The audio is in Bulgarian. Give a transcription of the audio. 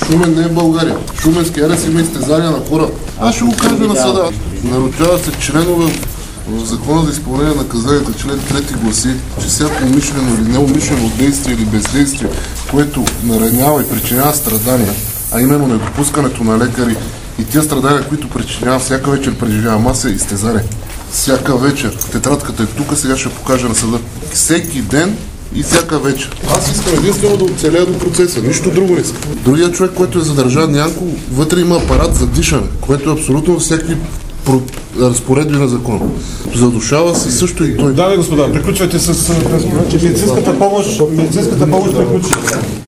Шумен не е България. Шуменски арес има изтезания на хора. Аз ще го кажа на съда. Нарушава се членове в Закона за изпълнение на наказанията, член 3 гласи, че всяко умишлено или неумишлено действие или бездействие, което наранява и причинява страдания, а именно недопускането на лекари и тия страдания, които причинява всяка вечер преживява маса, изтезание. Всяка вечер. Тетрадката е тук, сега ще покажа на съда. Всеки ден и всяка вечер. Аз искам единствено да оцеля до процеса, нищо друго не искам. Другият човек, който е задържан, Янко, вътре има апарат за дишане, което е абсолютно всеки разпоредби на закона. Задушава се също и той. Дами и господа, приключвайте с медицинската помощ приключи.